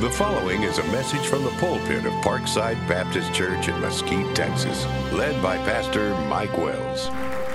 The following is a message from the pulpit of Parkside Baptist Church in Mesquite, Texas, led by Pastor Mike Wells.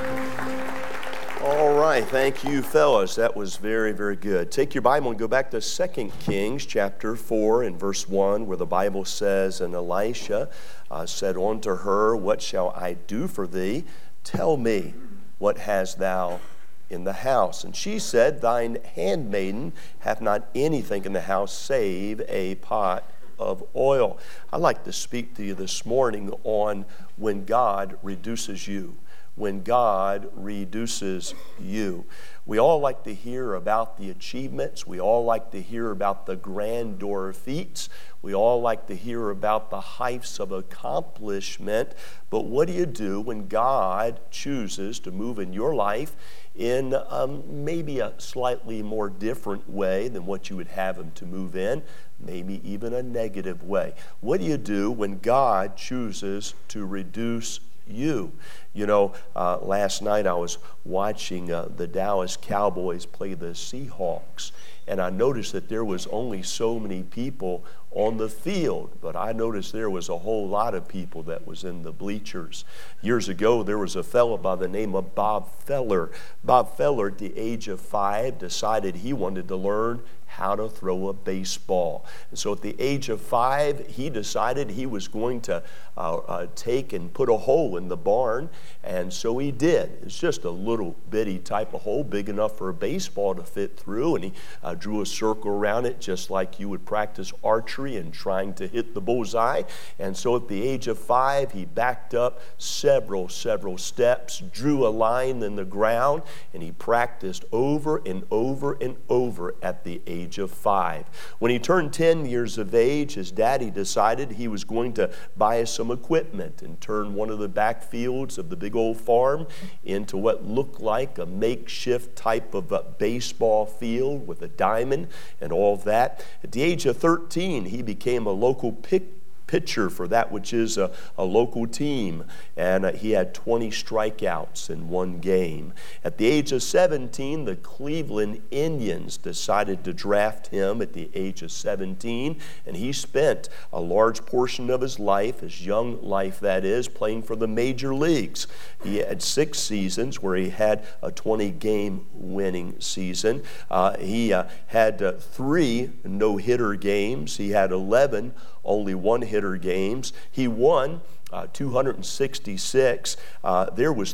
All right, thank you, fellas. That was very, very good. Take your Bible and go back to 2 Kings chapter 4 and verse 1, where the Bible says, "And Elisha said unto her, What shall I do for thee? Tell me, what hast thou in the house? And she said, Thine handmaiden hath not anything in the house save a pot of oil." I'd like to speak to you this morning on when God reduces you. When God reduces you. We all like to hear about the achievements. We all like to hear about the grandeur feats. We all like to hear about the heights of accomplishment. But what do you do when God chooses to move in your life in maybe a slightly more different way than what you would have Him to move in, maybe even a negative way? What do you do when God chooses to reduce you? You know, last night I was watching the Dallas Cowboys play the Seahawks, and I noticed that there was only so many people on the field, but I noticed there was a whole lot of people that was in the bleachers. Years ago, there was a fellow by the name of Bob Feller. Bob Feller, at the age of 5, decided he wanted to learn how to throw a baseball. And so at the age of 5, he decided he was going to take and put a hole in the barn, and so he did. It's just a little bitty type of hole, big enough for a baseball to fit through, and he drew a circle around it just like you would practice archery and trying to hit the bullseye. And so at the age of 5, he backed up several steps, drew a line in the ground, and he practiced over and over and over at the age of 5. When he turned 10 years of age, his daddy decided he was going to buy us some equipment and turn one of the backfields of the big old farm into what looked like a makeshift type of a baseball field with a diamond and all of that. At the age of 13, he became a local pitcher for that which is a local team, and he had 20 strikeouts in one game. At the age of 17, the Cleveland Indians decided to draft him at the age of 17, and he spent a large portion of his life, his young life that is, playing for the major leagues. He had 6 seasons where he had a 20-game winning season. He had 3 no-hitter games. He had 11 only one-hitter games. He won 266. There was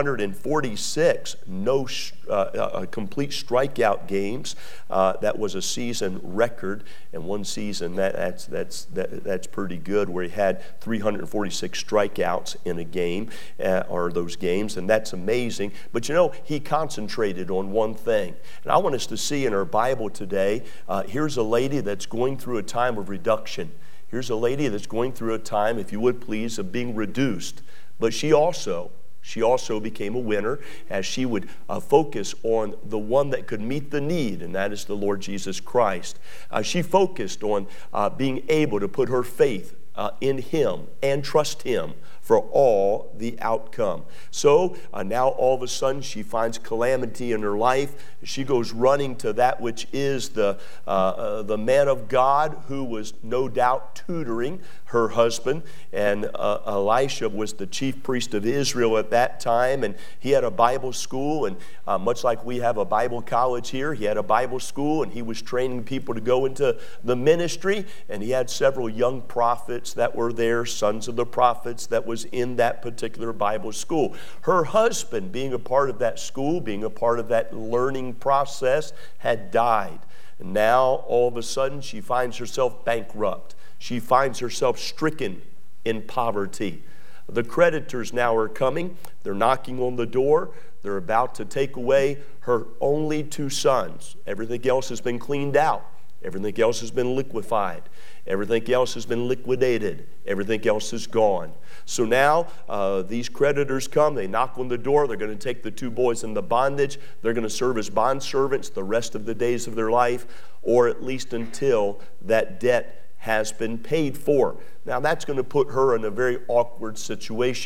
346 complete strikeout games. That was a season record, and one season that's pretty good, where he had 346 strikeouts in a game, or those games, and that's amazing. But you know, he concentrated on one thing, and I want us to see in our Bible today. Here's a lady that's going through a time of reduction. Here's a lady that's going through a time, if you would please, of being reduced. But she also became a winner as she would focus on the one that could meet the need, and that is the Lord Jesus Christ. She focused on being able to put her faith in Him and trust Him for all the outcome. So now all of a sudden she finds calamity in her life. She goes running to that which is the man of God, who was no doubt tutoring her husband. And Elisha was the chief priest of Israel at that time, and he had a Bible school, and much like we have a Bible college here, he had a Bible school, and he was training people to go into the ministry. And he had several young prophets that were there, sons of the prophets, that was in that particular Bible school. Her husband, being a part of that school, being a part of that learning process, had died. And now, all of a sudden, she finds herself bankrupt. She finds herself stricken in poverty. The creditors now are coming. They're knocking on the door. They're about to take away her only 2 sons. Everything else has been cleaned out. Everything else has been liquefied. Everything else has been liquidated. Everything else is gone. So now these creditors come. They knock on the door. They're going to take the 2 boys into bondage. They're going to serve as bondservants the rest of the days of their life, or at least until that debt has been paid for. Now that's going to put her in a very awkward situation.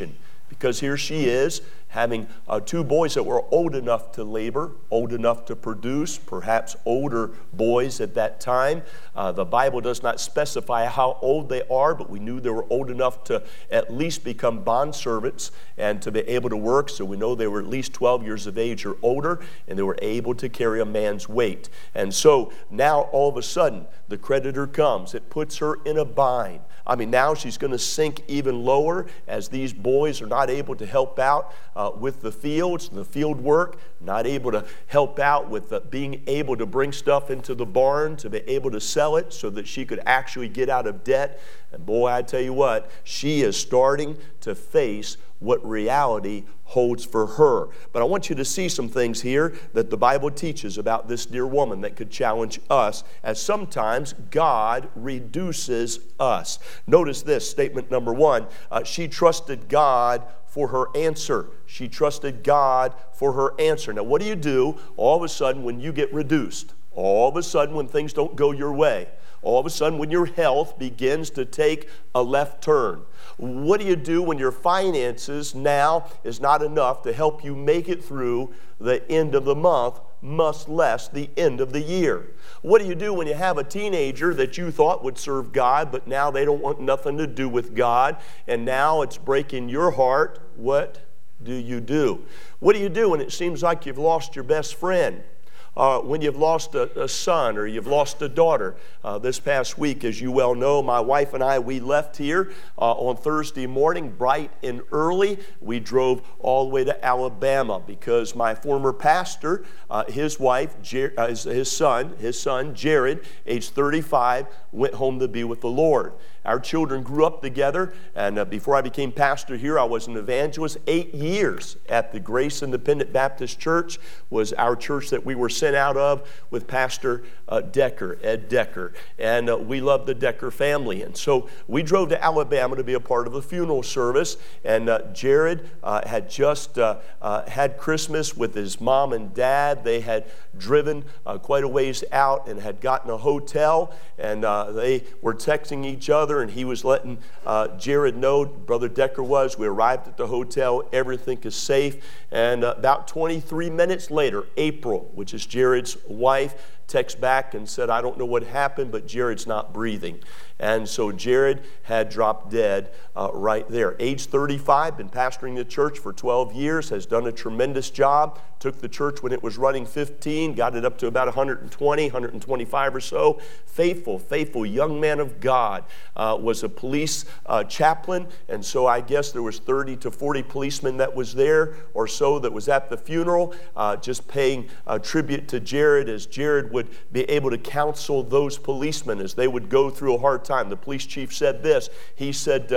Because here she is, having two boys that were old enough to labor, old enough to produce, perhaps older boys at that time. The Bible does not specify how old they are, but we knew they were old enough to at least become bondservants and to be able to work. So we know they were at least 12 years of age or older, and they were able to carry a man's weight. And so now all of a sudden, the creditor comes. It puts her in a bind. I mean, now she's going to sink even lower as these boys are not able to help out with the fields, the field work, not able to help out with being able to bring stuff into the barn, to be able to sell it so that she could actually get out of debt. And boy, I tell you what, she is starting to face what reality holds for her. But I want you to see some things here that the Bible teaches about this dear woman that could challenge us, as sometimes God reduces us. Notice this, statement number one, she trusted God for her answer. She trusted God for her answer. Now, what do you do all of a sudden when you get reduced? All of a sudden when things don't go your way? All of a sudden when your health begins to take a left turn? What do you do when your finances now is not enough to help you make it through the end of the month, much less the end of the year? What do you do when you have a teenager that you thought would serve God, but now they don't want nothing to do with God, and now it's breaking your heart? What do you do? What do you do when it seems like you've lost your best friend? When you've lost a son or you've lost a daughter. This past week, as you well know, my wife and I, we left here on Thursday morning bright and early. We drove all the way to Alabama because my former pastor, his wife, his son, Jared, age 35, went home to be with the Lord. Our children grew up together, and before I became pastor here, I was an evangelist. 8 years at the Grace Independent Baptist Church was our church that we were sent out of with Pastor Decker, Ed Decker. And we loved the Decker family. And so we drove to Alabama to be a part of the funeral service. And Jared had just had Christmas with his mom and dad. They had driven quite a ways out and had gotten a hotel. And they were texting each other, and he was letting Jared know, Brother Decker was. We arrived at the hotel. Everything is safe. And about 23 minutes later, April, which is Jared's wife, texted back and said, I don't know what happened, but Jared's not breathing. And so Jared had dropped dead right there. Age 35, been pastoring the church for 12 years, has done a tremendous job. Took the church when it was running 15, got it up to about 120, 125 or so. Faithful young man of God. Was a police chaplain, and so I guess there was 30 to 40 policemen that was there or so that was at the funeral, just paying tribute to Jared, as Jared would be able to counsel those policemen as they would go through a hard time. The police chief said this. He said,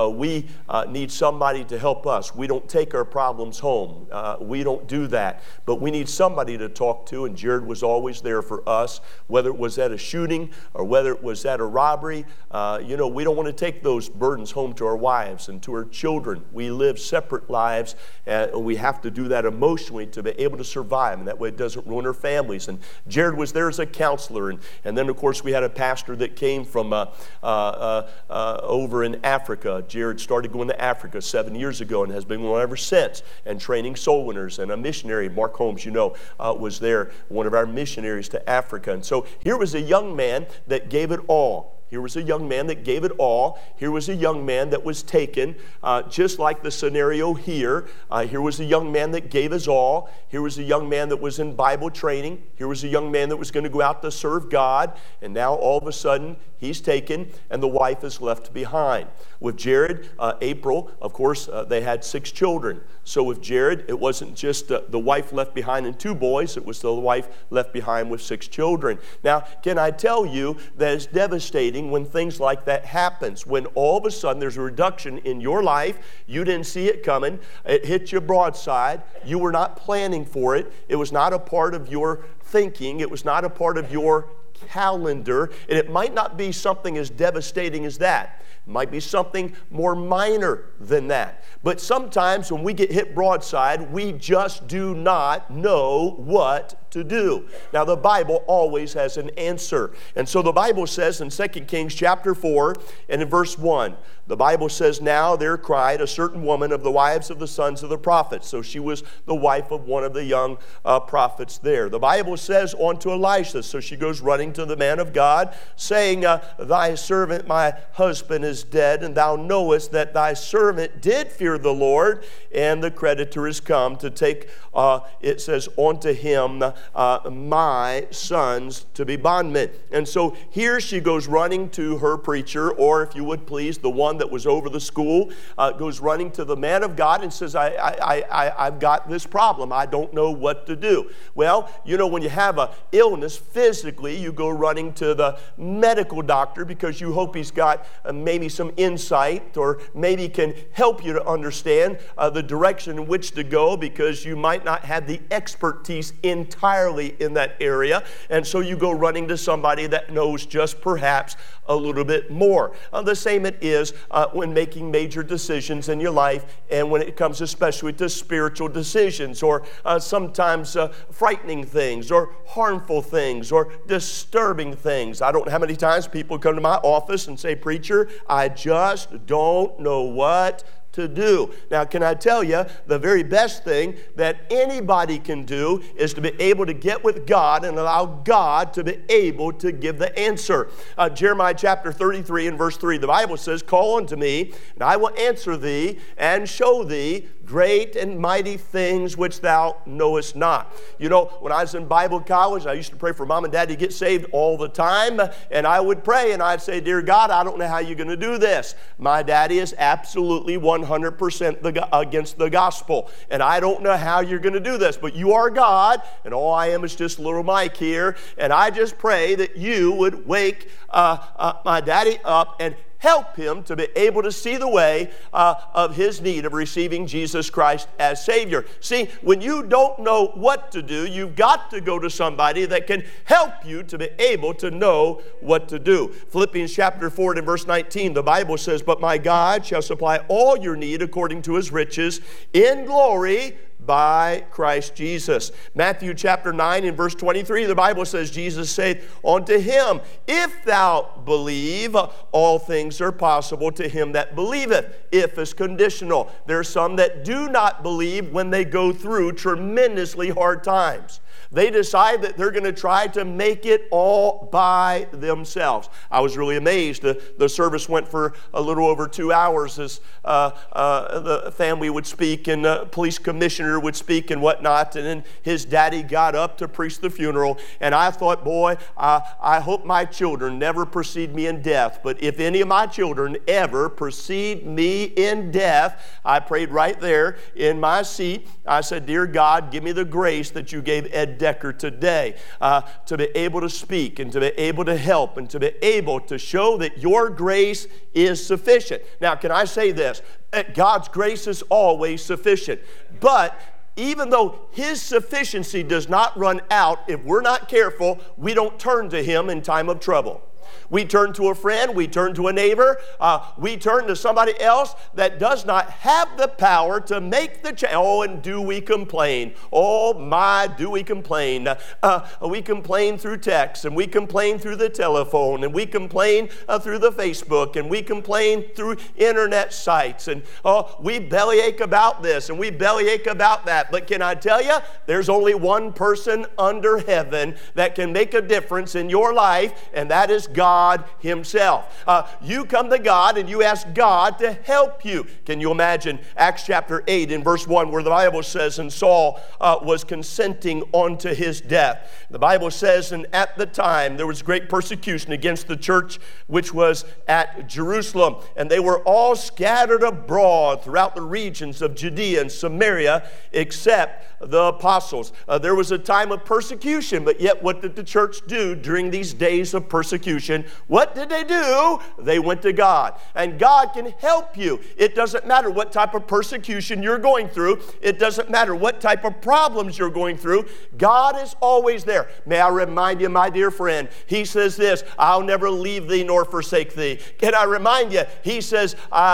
we need somebody to help us. We don't take our problems home. We don't do that. But we need somebody to talk to, and Jared was always there for us, whether it was at a shooting or whether it was at a robbery. We don't want to take those burdens home to our wives and to our children. We live separate lives, and we have to do that emotionally to be able to survive, and that way it doesn't ruin our families. And Jared was there as a counselor, and then, of course, we had a pastor that came from over in Africa. Jared started going to Africa 7 years ago and has been going ever since, and training soul winners. And a missionary, Mark Holmes, was there, one of our missionaries to Africa. And so here was a young man that gave it all. Here was a young man that gave it all. Here was a young man that was taken, just like the scenario here. Here was a young man that gave his all. Here was a young man that was in Bible training. Here was a young man that was going to go out to serve God. And now all of a sudden, he's taken, and the wife is left behind. With Jared, April, of course, they had 6 children. So with Jared, it wasn't just the wife left behind and 2 boys. It was the wife left behind with 6 children. Now, can I tell you that it's devastating when things like that happens, when all of a sudden there's a reduction in your life. You didn't see it coming. It hit you broadside. You were not planning for it. It was not a part of your thinking. It was not a part of your calendar. And it might not be something as devastating as that. It might be something more minor than that. But sometimes when we get hit broadside, we just do not know what to do. Now, the Bible always has an answer. And so the Bible says in 2 Kings chapter 4 and in verse 1, the Bible says, now there cried a certain woman of the wives of the sons of the prophets. So she was the wife of one of the young prophets there. The Bible says unto Elisha, so she goes running to the man of God, saying, thy servant, my husband, is dead, and thou knowest that thy servant did fear the Lord, and the creditor is come to take, it says, unto him my sons to be bondmen. And so here she goes running to her preacher, or if you would please, the one that was over the school, goes running to the man of God and says, I've got this problem. I don't know what to do. Well, you know, when you have an illness physically, you go running to the medical doctor because you hope he's got maybe some insight, or maybe can help you to understand the direction in which to go, because you might not have the expertise entirely in that area. And so you go running to somebody that knows just perhaps a little bit more. The same it is when making major decisions in your life, and when it comes especially to spiritual decisions, or sometimes frightening things, or harmful things, or disturbing things. I don't know how many times people come to my office and say, preacher, I just don't know what to do. Now, can I tell you, the very best thing that anybody can do is to be able to get with God and allow God to be able to give the answer. Jeremiah chapter 33 and verse 3, the Bible says, call unto me, and I will answer thee, and show thee great and mighty things which thou knowest not. You know, when I was in Bible college, I used to pray for mom and dad to get saved all the time, and I would pray, and I'd say, dear God, I don't know how you're going to do this. My daddy is absolutely 100% against the gospel, and I don't know how you're going to do this, but you are God, and all I am is just little Mike here, and I just pray that you would wake my daddy up and help him to be able to see the way of his need of receiving Jesus Christ as Savior. See, when you don't know what to do, you've got to go to somebody that can help you to be able to know what to do. Philippians chapter 4 and verse 19, the Bible says, but my God shall supply all your need according to his riches in glory by Christ Jesus. Matthew chapter 9 and verse 23, the Bible says, Jesus said unto him, if thou believe, all things are possible to him that believeth. If is conditional. There are some that do not believe when they go through tremendously hard times. They decide that they're going to try to make it all by themselves. I was really amazed. The service went for a little over 2 hours as the family would speak, and the police commissioner would speak and whatnot, and then his daddy got up to preach the funeral. And I thought, boy, I hope my children never precede me in death, but if any of my children ever precede me in death, I prayed right there in my seat. I said, dear God, give me the grace that you gave Ed Decker today to be able to speak and to be able to help and to be able to show that your grace is sufficient. Now, can I say this? God's grace is always sufficient. But even though his sufficiency does not run out, if we're not careful, we don't turn to him in time of trouble. We turn to a friend, we turn to a neighbor, we turn to somebody else that does not have the power to make the change. Oh, and do we complain? Oh my, do we complain? We complain through text, and we complain through the telephone, and we complain through the Facebook, and we complain through internet sites, and we bellyache about this, and we bellyache about that. But can I tell you, there's only one person under heaven that can make a difference in your life, and that is God himself. You come to God and you ask God to help you. Can you imagine Acts chapter 8 in verse 1 where the Bible says, and Saul was consenting unto his death. The Bible says, and at the time there was great persecution against the church which was at Jerusalem, and they were all scattered abroad throughout the regions of Judea and Samaria except the apostles. There was a time of persecution, but yet what did the church do during these days of persecution? persecution, what did they do? They went to God. And God can help you. It doesn't matter what type of persecution you're going through. It doesn't matter what type of problems you're going through. God is always there. May I remind you, my dear friend, he says this, I'll never leave thee nor forsake thee. Can I remind you, he says,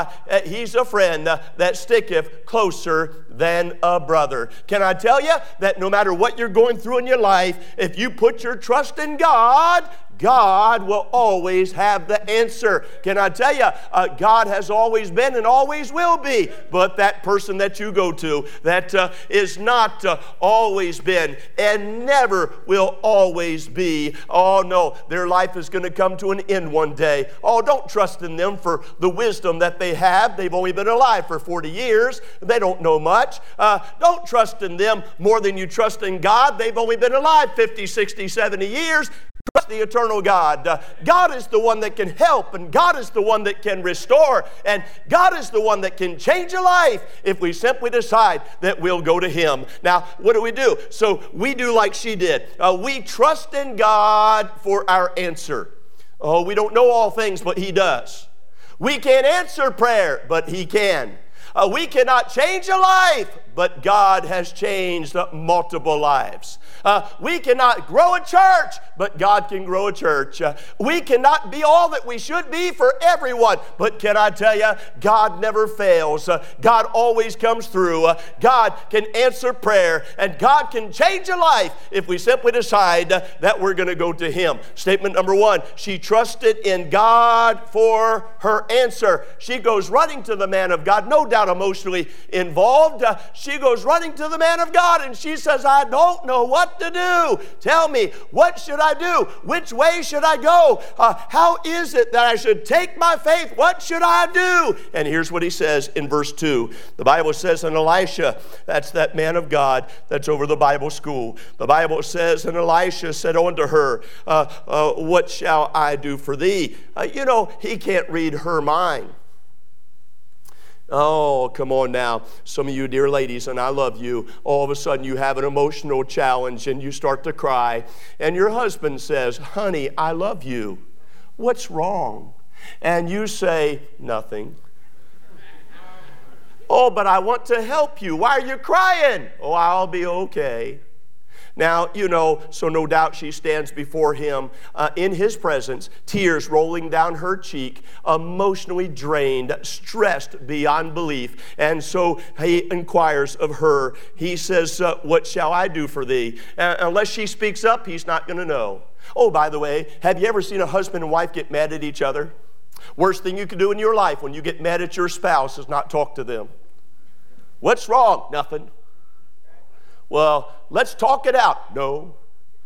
he's a friend that sticketh closer than a brother. Can I tell you that no matter what you're going through in your life, if you put your trust in God, God will always have the answer. Can I tell you, God has always been and always will be. But that person that you go to that is not always been and never will always be. Oh no, their life is going to come to an end one day. Oh, don't trust in them for the wisdom that they have. They've only been alive for 40 years. They don't know much. Don't trust in them more than you trust in God. They've only been alive 50, 60, 70 years. Trust the eternal God. God is the one that can help, and God is the one that can restore, and God is the one that can change a life if we simply decide that we'll go to Him. Now, what do? So we do like she did. We trust in God for our answer. Oh, we don't know all things, but He does. We can't answer prayer, but He can. We cannot change a life, but God has changed multiple lives. We cannot grow a church, but God can grow a church. We cannot be all that we should be for everyone, but can I tell you, God never fails. God always comes through. God can answer prayer, and God can change a life if we simply decide that we're going to go to Him. Statement number one, she trusted in God for her answer. She goes running to the man of God, no doubt emotionally involved. She goes running to the man of God and she says, I don't know what to do. Tell me, what should I do? Which way should I go? How is it that I should take my faith? What should I do? And here's what he says in verse 2. The Bible says, and Elisha, that's that man of God that's over the Bible school. The Bible says, and Elisha said unto her, what shall I do for thee? He can't read her mind. Oh, come on now. Some of you dear ladies, and I love you, all of a sudden you have an emotional challenge and you start to cry. And your husband says, honey, I love you. What's wrong? And you say, nothing. Oh, but I want to help you. Why are you crying? Oh, I'll be okay. Now, so no doubt she stands before him in his presence, tears rolling down her cheek, emotionally drained, stressed beyond belief. And so he inquires of her. He says, what shall I do for thee? Unless she speaks up, he's not going to know. Oh, by the way, have you ever seen a husband and wife get mad at each other? Worst thing you can do in your life when you get mad at your spouse is not talk to them. What's wrong? Nothing. Well, let's talk it out. No.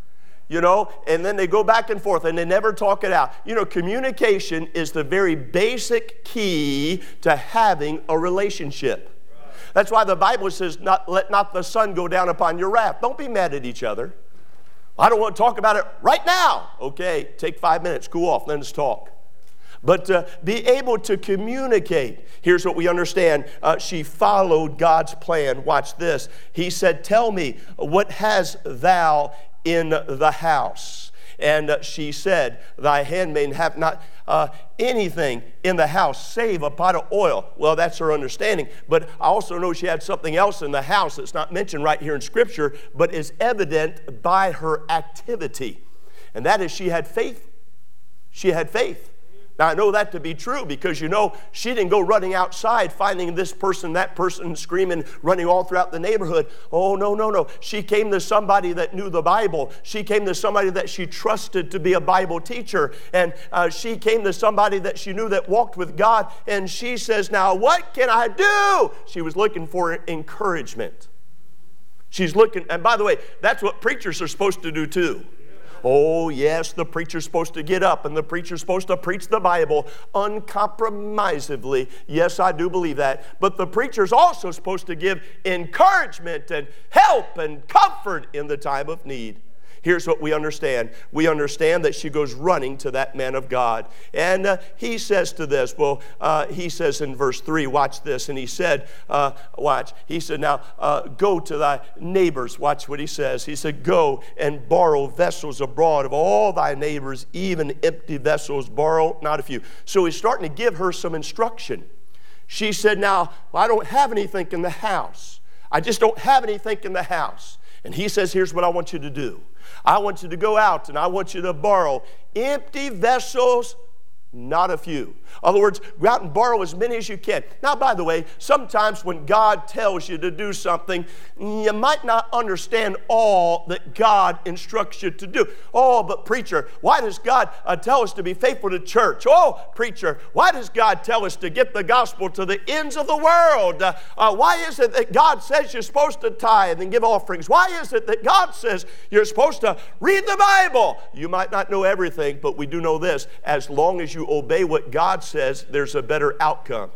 And then they go back and forth and they never talk it out. Communication is the very basic key to having a relationship. That's why the Bible says, let not the sun go down upon your wrath. Don't be mad at each other. I don't want to talk about it right now. Okay, take 5 minutes, cool off, then let's talk. But be able to communicate. Here's what we understand. She followed God's plan. Watch this. He said, tell me, what hast thou in the house? And she said, thy handmaid have not anything in the house save a pot of oil. Well, that's her understanding. But I also know she had something else in the house that's not mentioned right here in Scripture, but is evident by her activity. And that is she had faith. She had faith. Now, I know that to be true because, she didn't go running outside, finding this person, that person, screaming, running all throughout the neighborhood. Oh, no. She came to somebody that knew the Bible. She came to somebody that she trusted to be a Bible teacher. And she came to somebody that she knew that walked with God. And she says, now, what can I do? She was looking for encouragement. She's looking, and by the way, that's what preachers are supposed to do too. Oh, yes, the preacher's supposed to get up and the preacher's supposed to preach the Bible uncompromisingly. Yes, I do believe that. But the preacher's also supposed to give encouragement and help and comfort in the time of need. here's what we understand. We understand that she goes running to that man of God. And he says to this, he says in verse 3, watch this. And he said, he said, now go to thy neighbors. Watch what he says. He said, go and borrow vessels abroad of all thy neighbors, even empty vessels, borrow not a few. So he's starting to give her some instruction. She said, now, I don't have anything in the house. I just don't have anything in the house. And he says, here's what I want you to do. I want you to go out and I want you to borrow empty vessels, not a few. In other words, go out and borrow as many as you can. Now, by the way, sometimes when God tells you to do something, you might not understand all that God instructs you to do. Oh, but preacher, why does God tell us to be faithful to church? Oh, preacher, why does God tell us to get the gospel to the ends of the world? Why is it that God says you're supposed to tithe and give offerings? Why is it that God says you're supposed to read the Bible? You might not know everything, but we do know this. As long as you obey what God says, there's a better outcome.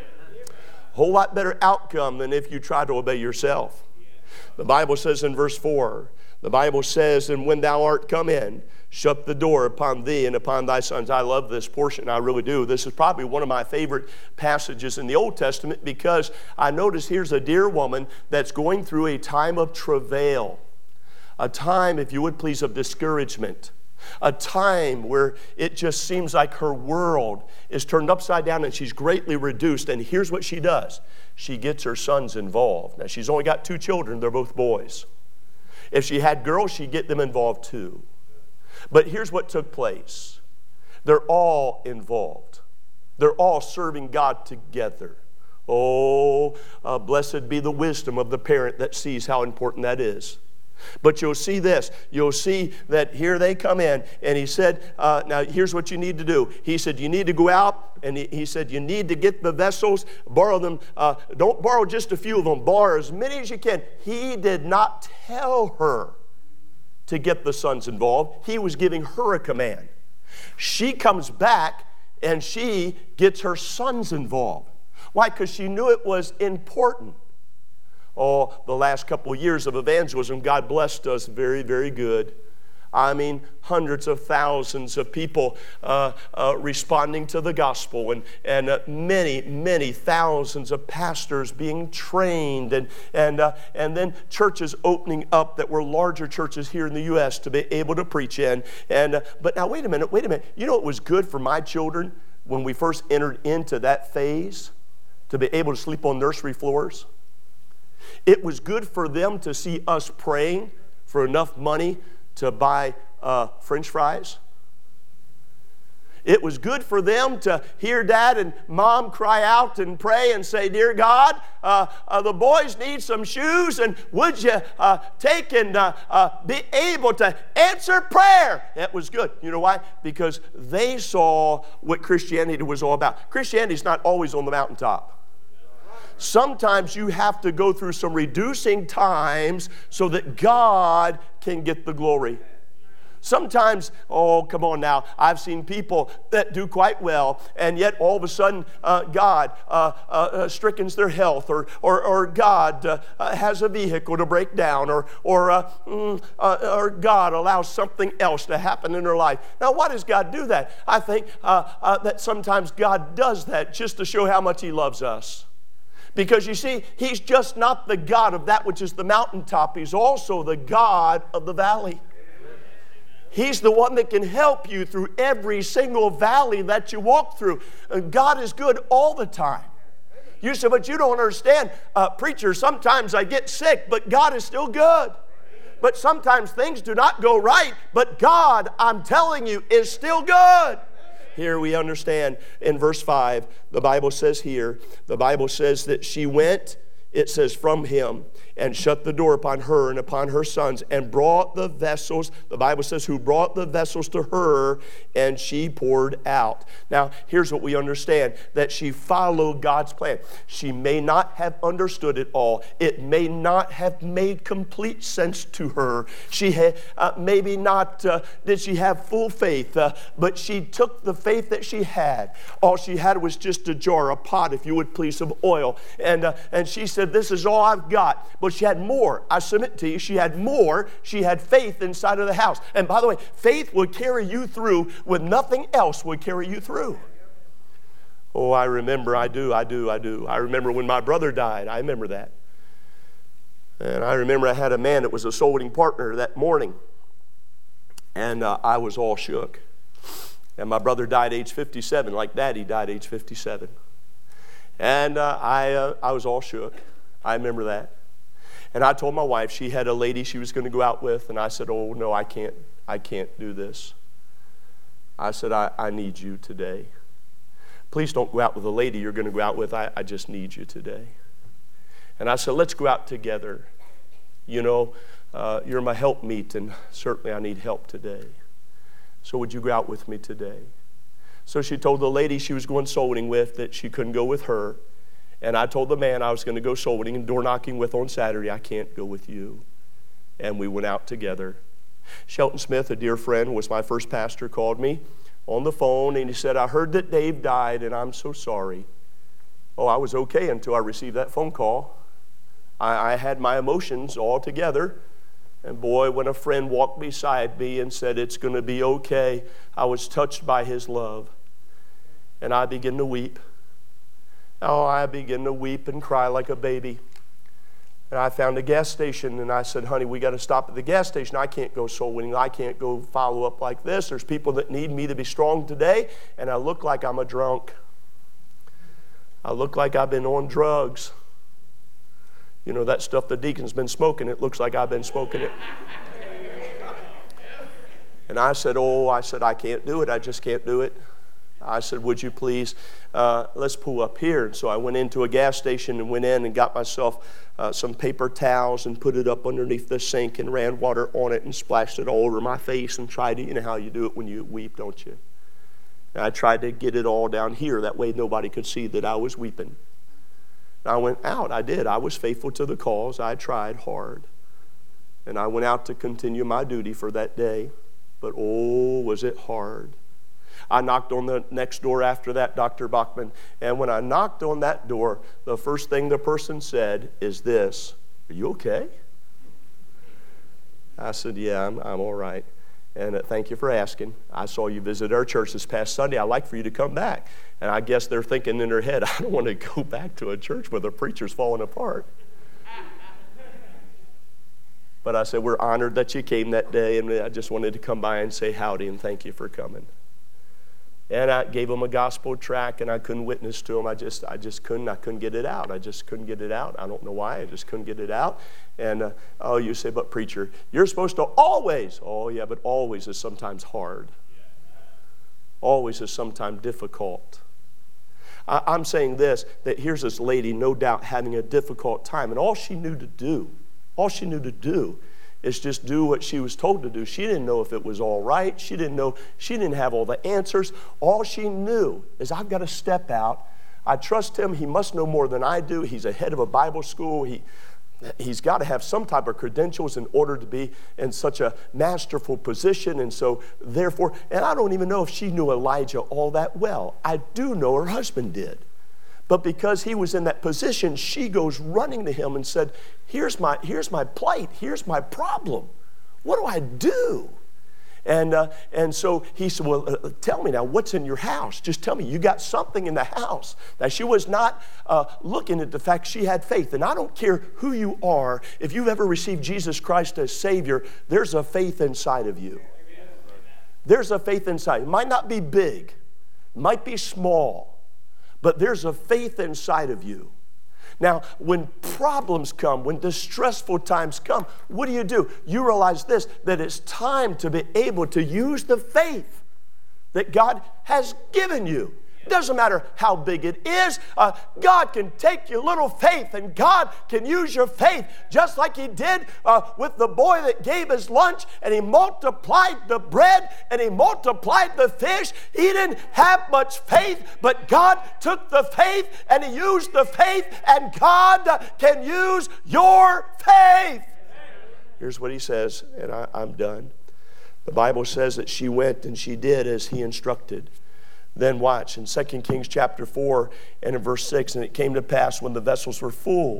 A whole lot better outcome than if you try to obey yourself. The Bible says in verse 4, the Bible says, and when thou art come in, shut the door upon thee and upon thy sons. I love this portion, I really do. This is probably one of my favorite passages in the Old Testament, because I notice here's a dear woman that's going through a time of travail, a time, if you would please, of discouragement. A time where it just seems like her world is turned upside down and she's greatly reduced. And here's what she does. She gets her sons involved. Now, she's only got 2 children. They're both boys. If she had girls, she'd get them involved too. But here's what took place. They're all involved. They're all serving God together. Oh, blessed be the wisdom of the parent that sees how important that is. But you'll see this. You'll see that here they come in, and he said, now here's what you need to do. He said, you need to go out, and he said, you need to get the vessels, borrow them. Don't borrow just a few of them. Borrow as many as you can. He did not tell her to get the sons involved. He was giving her a command. She comes back, and she gets her sons involved. Why? Because she knew it was important. Oh, the last couple of years of evangelism, God blessed us very, very good. I mean, hundreds of thousands of people responding to the gospel, and many, many thousands of pastors being trained, and then churches opening up that were larger churches here in the U.S. to be able to preach in. But now, wait a minute. You know what was good for my children when we first entered into that phase? To be able to sleep on nursery floors. It was good for them to see us praying for enough money to buy French fries. It was good for them to hear Dad and Mom cry out and pray and say, dear God, the boys need some shoes, and would you take and be able to answer prayer? That was good. You know why? Because they saw what Christianity was all about. Christianity is not always on the mountaintop. Sometimes you have to go through some reducing times so that God can get the glory. Sometimes, oh, come on now, I've seen people that do quite well, and yet all of a sudden God strickens their health, or God has a vehicle to break down, or God allows something else to happen in their life. Now, why does God do that? I think that sometimes God does that just to show how much He loves us. Because you see, He's just not the God of that which is the mountaintop. He's also the God of the valley. He's the one that can help you through every single valley that you walk through. God is good all the time. You say, but you don't understand. Preacher, sometimes I get sick, but God is still good. But sometimes things do not go right, but God, I'm telling you, is still good. Here we understand in verse 5, the Bible says that she went, it says, from him, and shut the door upon her and upon her sons, and brought the vessels, the Bible says, who brought the vessels to her, and she poured out. Now, here's what we understand, that she followed God's plan. She may not have understood it all. It may not have made complete sense to her. She had, maybe not did she have full faith, but she took the faith that she had. All she had was just a jar, a pot, if you would please, of oil. And she said, said, this is all I've got. But she had more. I submit to you, she had more. She had faith inside of the house. And by the way, faith will carry you through when nothing else will carry you through. Oh, I remember, I do. I remember when my brother died. I remember that. And I remember I had a man that was a soul winning partner that morning. And I was all shook. And my brother died age 57. Like Daddy died age 57. And I was all shook. I remember that. And I told my wife, she had a lady she was going to go out with. And I said, oh, no, I can't do this. I said, I need you today. Please don't go out with a lady you're going to go out with. I just need you today. And I said, let's go out together. You know, you're my helpmeet, and certainly I need help today. So would you go out with me today? So she told the lady she was going soul winning with that she couldn't go with her. And I told the man I was going to go soul winning and door knocking with on Saturday. I can't go with you. And we went out together. Shelton Smith, a dear friend, was my first pastor, called me on the phone, and he said, I heard that Dave died, and I'm so sorry. Oh, I was okay until I received that phone call. I had my emotions all together. And boy, when a friend walked beside me and said, it's going to be okay, I was touched by his love. And I began to weep. Oh, I began to weep and cry like a baby. And I found a gas station, and I said, honey, we got to stop at the gas station. I can't go soul winning. I can't go follow up like this. There's people that need me to be strong today, and I look like I'm a drunk. I look like I've been on drugs. You know, that stuff the deacon's been smoking, it looks like I've been smoking it. And I said, I can't do it. I just can't do it. I said, would you please, let's pull up here. And so I went into a gas station and went in and got myself some paper towels and put it up underneath the sink and ran water on it and splashed it all over my face and tried to, you know how you do it when you weep, don't you? And I tried to get it all down here. That way nobody could see that I was weeping. And I went out. I did. I was faithful to the cause. I tried hard. And I went out to continue my duty for that day. But oh, was it hard. I knocked on the next door after that, Dr. Bachman. And when I knocked on that door, the first thing the person said is this, are you okay? I said, yeah, I'm all right. And thank you for asking. I saw you visit our church this past Sunday. I'd like for you to come back. And I guess they're thinking in their head, I don't want to go back to a church where the preacher's falling apart. But I said, we're honored that you came that day, and I just wanted to come by and say howdy and thank you for coming. And I gave them a gospel tract, and I couldn't witness to them. I couldn't get it out. I just couldn't get it out. I don't know why. I just couldn't get it out. And, you say, but preacher, you're supposed to always. Oh, yeah, but always is sometimes hard. Always is sometimes difficult. I'm saying this, that here's this lady, no doubt, having a difficult time. And all she knew to do is just do what she was told to do. She didn't know if it was all right. She didn't have all the answers. All she knew is, I've got to step out. I trust him. He must know more than I do. He's a head of a Bible school. He's got to have some type of credentials in order to be in such a masterful position. And so, therefore, and I don't even know if she knew Elijah all that well. I do know her husband did. But because he was in that position, she goes running to him and said, here's my plight, here's my problem. What do I do? And so he said, well, tell me now, what's in your house? Just tell me, you got something in the house. Now, she was not looking at the fact she had faith. And I don't care who you are, if you've ever received Jesus Christ as Savior, there's a faith inside of you. There's a faith inside. It might not be big, it might be small, but there's a faith inside of you. Now, when problems come, when distressful times come, what do? You realize this, that it's time to be able to use the faith that God has given you. It doesn't matter how big it is. God can take your little faith, and God can use your faith just like He did with the boy that gave his lunch, and he multiplied the bread and he multiplied the fish. He didn't have much faith, but God took the faith and He used the faith, and God can use your faith. Here's what He says, and I'm done. The Bible says that she went and she did as He instructed. Then watch, in 2 Kings chapter 4 and in verse 6, and it came to pass when the vessels were full,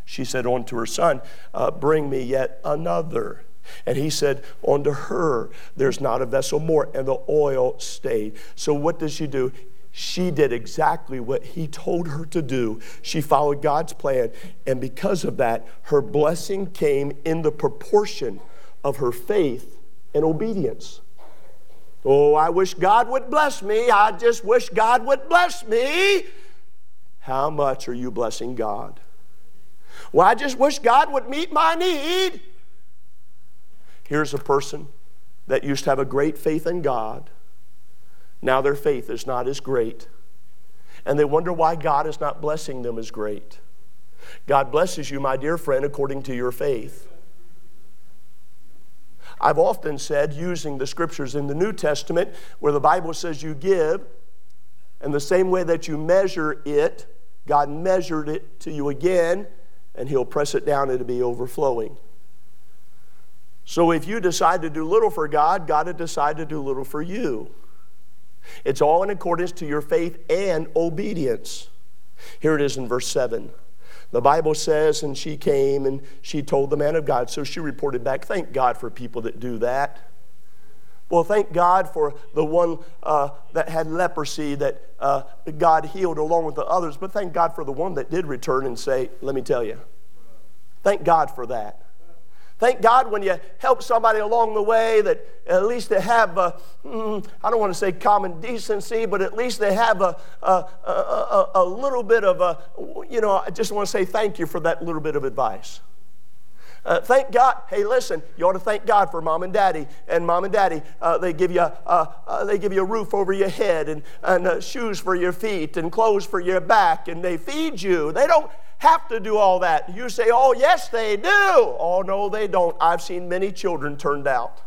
She said unto her son, bring me yet another. And he said, unto her, there's not a vessel more. And the oil stayed. So what does she do? She did exactly what he told her to do. She followed God's plan. And because of that, her blessing came in the proportion of her faith and obedience. Oh, I wish God would bless me. I just wish God would bless me. How much are you blessing God? Well, I just wish God would meet my need. Here's a person that used to have a great faith in God. Now their faith is not as great. And they wonder why God is not blessing them as great. God blesses you, my dear friend, according to your faith. I've often said, using the scriptures in the New Testament, where the Bible says you give, and the same way that you measure it, God measured it to you again, and He'll press it down, it'll be overflowing. So if you decide to do little for God, God will decide to do little for you. It's all in accordance to your faith and obedience. Here it is in verse 7. The Bible says, and she came and she told the man of God. So she reported back, thank God for people that do that. Well, thank God for the one that had leprosy that God healed along with the others. But thank God for the one that did return and say, let me tell you. Thank God for that. Thank God when you help somebody along the way that at least they have, I don't want to say common decency, but at least they have a little bit of I just want to say thank you for that little bit of advice. Thank God. Hey, listen, you ought to thank God for mom and daddy. And mom and daddy, they give you a roof over your head and shoes for your feet and clothes for your back, and they feed you. They don't have to do all that. You say, oh, yes, they do. Oh, no, they don't. I've seen many children turned out.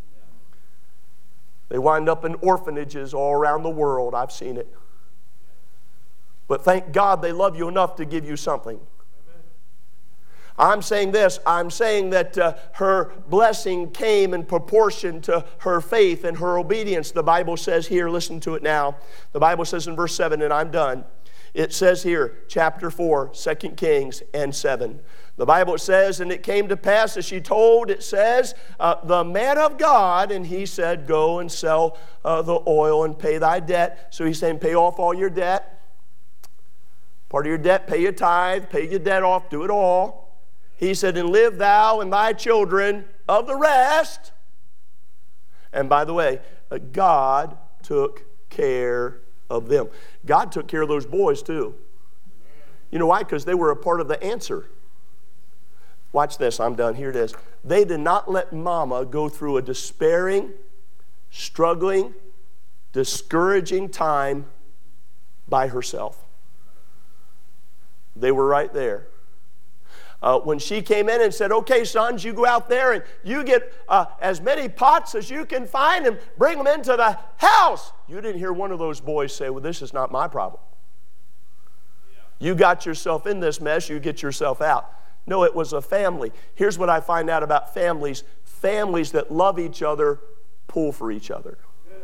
They wind up in orphanages all around the world. I've seen it. But thank God they love you enough to give you something. I'm saying this. I'm saying that her blessing came in proportion to her faith and her obedience. The Bible says here, listen to it now. The Bible says in verse 7, and I'm done. It says here, chapter 4, 2 Kings and 7. The Bible says, and it came to pass as she told, it says, the man of God, and he said, go and sell the oil and pay thy debt. So he's saying, pay off all your debt. Part of your debt, pay your tithe, pay your debt off, do it all. He said, and live thou and thy children of the rest. And by the way, God took care of them. God took care of those boys too. You know why? Because they were a part of the answer. Watch this, I'm done. Here it is. They did not let mama go through a despairing, struggling, discouraging time by herself. They were right there. When she came in and said, okay, sons, you go out there and you get as many pots as you can find and bring them into the house. You didn't hear one of those boys say, well, this is not my problem. Yeah. You got yourself in this mess, you get yourself out. No, it was a family. Here's what I find out about families. Families that love each other pull for each other.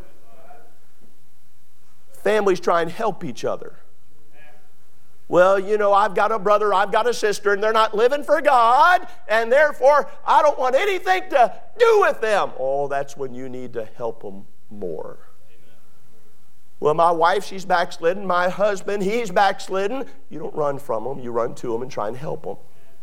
Families try and help each other. Well, you know, I've got a brother, I've got a sister, and they're not living for God, and therefore I don't want anything to do with them. Oh, that's when you need to help them more. Amen. Well, my wife, she's backslidden. My husband, he's backslidden. You don't run from them. You run to them and try and help them.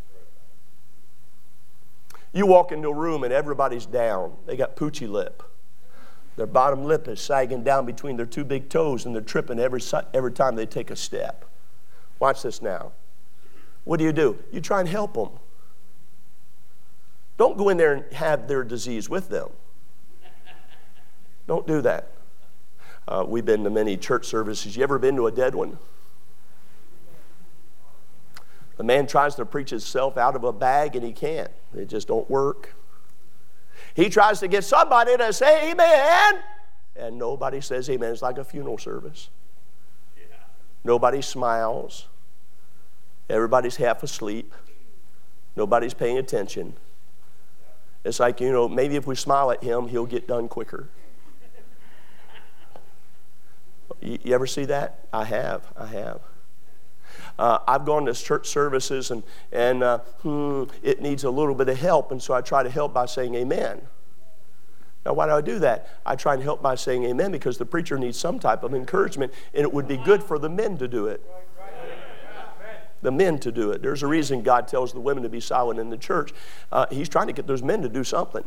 You walk into a room and everybody's down. They got poochy lip. Their bottom lip is sagging down between their two big toes, and they're tripping every time they take a step. Watch this now. What do? You try and help them. Don't go in there and have their disease with them. Don't do that. We've been to many church services. You ever been to a dead one? The man tries to preach himself out of a bag and he can't. It just don't work. He tries to get somebody to say amen, and nobody says amen. It's like a funeral service. Nobody smiles. Everybody's half asleep. Nobody's paying attention. It's like, you know, maybe if we smile at him, he'll get done quicker. You ever see that? I have. I've gone to church services and it needs a little bit of help, and so I try to help by saying amen. Now, why do I do that? I try and help by saying amen because the preacher needs some type of encouragement, and it would be good for the men to do it. The men to do it. There's a reason God tells the women to be silent in the church. He's trying to get those men to do something.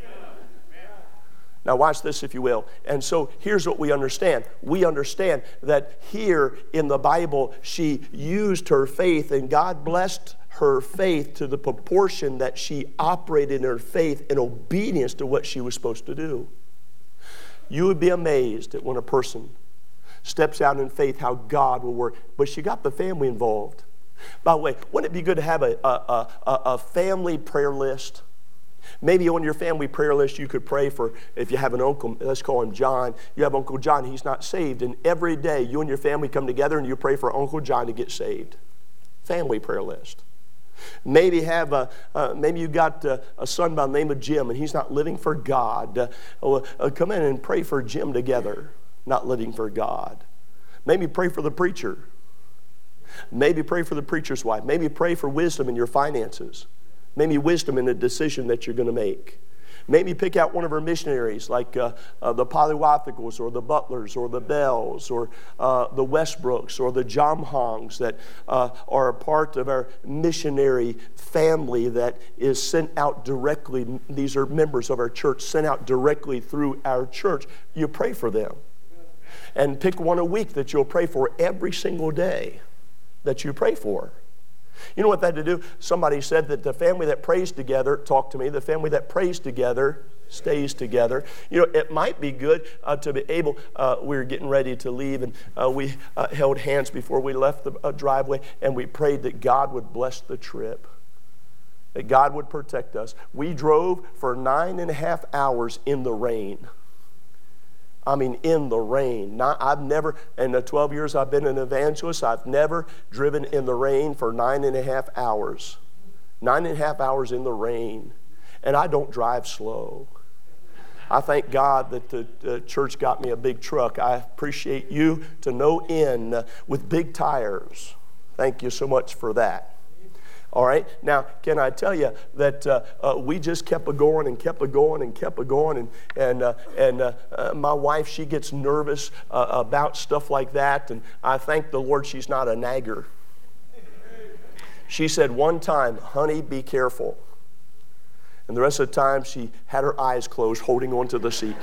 Now watch this, if you will. And so here's what we understand. We understand that here in the Bible, she used her faith, and God blessed her faith to the proportion that she operated in her faith in obedience to what she was supposed to do. You would be amazed at when a person steps out in faith how God will work. But she got the family involved. By the way, wouldn't it be good to have a family prayer list? Maybe on your family prayer list you could pray for, if you have an uncle, let's call him John. You have Uncle John, he's not saved. And every day you and your family come together and you pray for Uncle John to get saved. Family prayer list. Maybe maybe you got a son by the name of Jim and he's not living for God. Come in and pray for Jim together, not living for God. Maybe pray for the preacher. Maybe pray for the preacher's wife. Maybe pray for wisdom in your finances. Maybe wisdom in the decision that you're going to make. Maybe pick out one of our missionaries like the Polywathicals or the Butlers or the Bells or the Westbrooks or the Jamhongs that are a part of our missionary family that is sent out directly. These are members of our church sent out directly through our church. You pray for them. And pick one a week that you'll pray for every single day that you pray for. You know what that had to do? Somebody said that the family that prays together, talk to me, the family that prays together stays together. You know, it might be good to be able, we were getting ready to leave, and we held hands before we left the driveway, and we prayed that God would bless the trip, that God would protect us. We drove for 9.5 hours in the rain. I mean, in the rain. I've never, in the 12 years I've been an evangelist, I've never driven in the rain for 9.5 hours. 9.5 hours in the rain. And I don't drive slow. I thank God that the church got me a big truck. I appreciate you to no end with big tires. Thank you so much for that. All right. Now, can I tell you that we just kept going and kept going and kept going, and my wife, she gets nervous about stuff like that, and I thank the Lord she's not a nagger. She said one time, "Honey, be careful," and the rest of the time she had her eyes closed, holding onto the seat.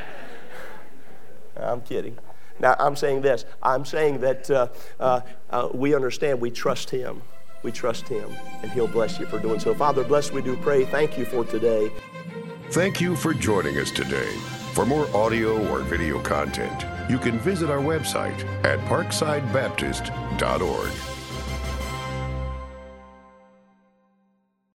I'm kidding. Now, I'm saying this. I'm saying that we understand. We trust Him. We trust Him, and He'll bless you for doing so. Father, bless we do pray. Thank you for today. Thank you for joining us today. For more audio or video content, you can visit our website at parksidebaptist.org.